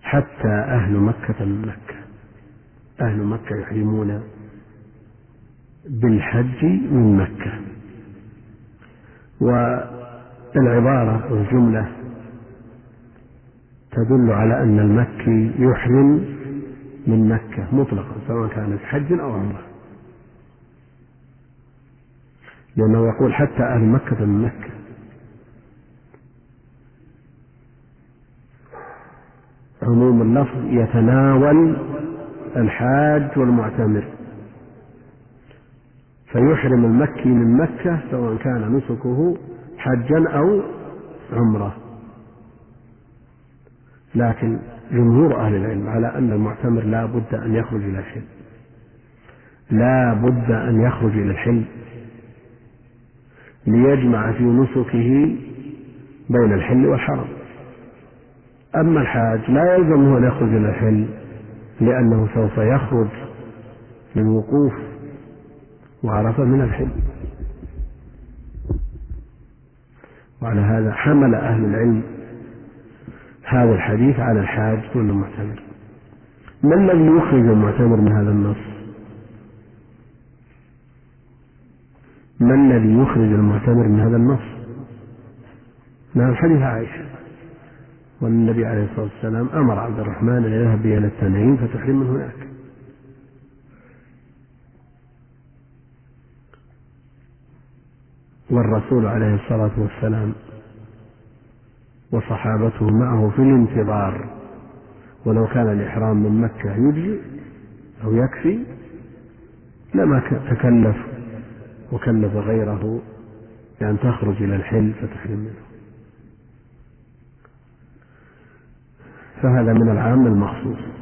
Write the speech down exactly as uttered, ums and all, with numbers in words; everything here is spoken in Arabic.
حتى أهل مكة من مكة. أهل مكة يحرمون بالحج من مكة. والعبارة والجملة تدل على أن المكي يحرم من مكة مطلقا سواء كانت حج أو عمرة، لأنه يقول حتى أهل مكة من مكة. عموم اللفظ يتناول الحاج والمعتمر، فيحرم المكي من مكة سواء كان نسكه حجا أو عمرة. لكن جمهور أهل العلم على أن المعتمر لا بد أن يخرج إلى الحل، لا بد أن يخرج إلى الحل ليجمع في نسكه بين الحل والحرم. أما الحاج لا يلزمه أن يخرج إلى الحل، لأنه سوف يخرج للوقوف وعرفة من الحل. وعلى هذا حمل أهل العلم هذا الحديث على الحاج دون المعتمر. ما الذي يخرج المعتمر من هذا النص؟ ما الذي يخرج المعتمر من هذا النص؟ نعم، حديث عائشة، والنبي عليه الصلاة والسلام أمر عبد الرحمن أن يذهب إلى التنعيم فتحرم من هناك. والرسول عليه الصلاة والسلام وصحابته معه في الانتظار، ولو كان الإحرام من مكة يجزي أو يكفي لما تكلف وكلف غيره بأن تخرج إلى الحل فتحرم منه. فهذا من العام المخصوص.